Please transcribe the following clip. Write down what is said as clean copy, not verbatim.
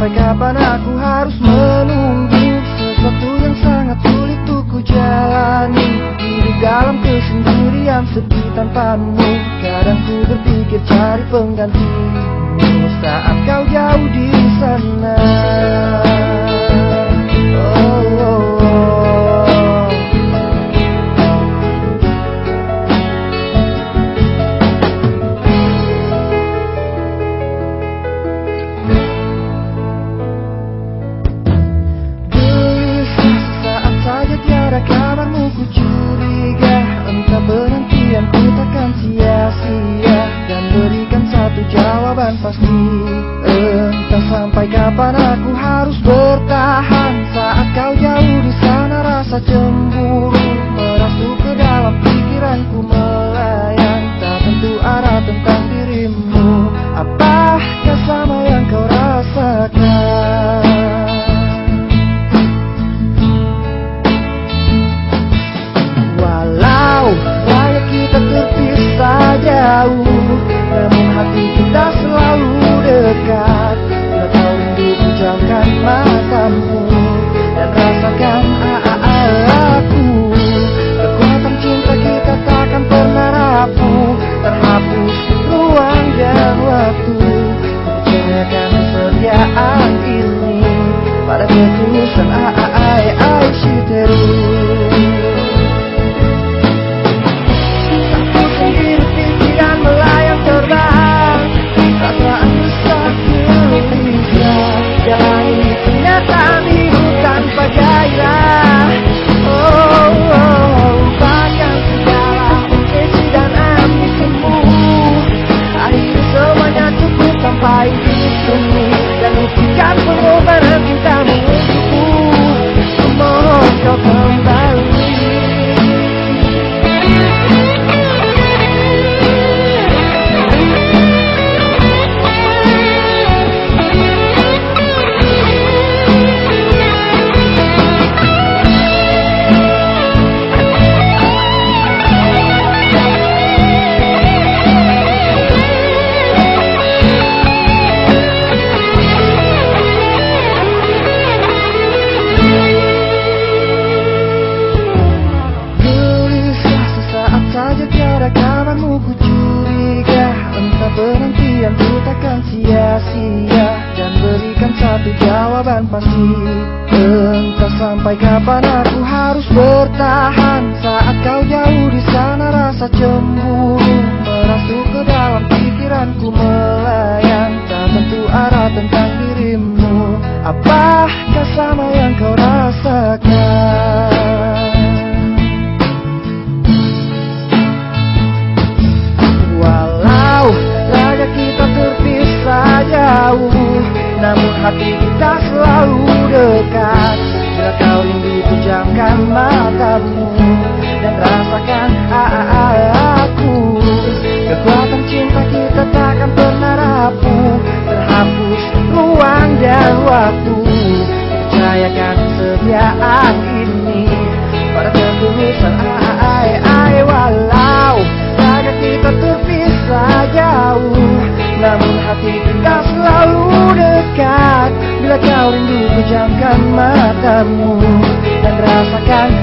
sampai kapan aku harus menunggu sesuatu yang sangat sulit untuk ku jalani. Di dalam kesendirian sepi tanpamu, kadang ku berpikir cari penggantimu saat kau jauh di sana. Kabarmu ku curiga, entah penantianku takkan sia-sia, dan berikan satu jawaban pasti. Entah sampai kapan aku harus bertahan saat kau jauh di sana. Rasa cemburu merasuk ke dalam pikiranku, melayang tak tentu arah tentang dirimu. Apakah sama yang kau rasakan? Jauh, namun hati kita selalu dekat. Bila kau rindu pejamkan matamu dan rasakan aku. Kekuatan cinta kita takkan pernah rapuh, terhapus ruang dan waktu. Percayakan kesetiaan ini pada ketulusan Shiteru. Dan buktikan pengorbanan cintamu untukku. Mohon kau kembali. Kabarmu ku curiga, entah penantianku takkan sia-sia, dan berikan satu jawaban pasti. Entah sampai kapan aku harus bertahan saat kau jauh di sana. Rasa cemburu merasuk ke dalam pikiranku, melayang tak tentu arah tentang dirimu. Apakah sama yang kau rasakan? Jauh, namun hati kita selalu dekat. Bila kau rindu pejamkan matamu dan rasakan aku. Kekuatan cinta kita takkan pernah rapuh, terhapus ruang dan waktu. Percayakan kesetiaan ini pada ketulusan walau raga kita terpisah jauh, namun hati kita selalu dekat. Bila kau rindu pejamkan matamu dan rasakan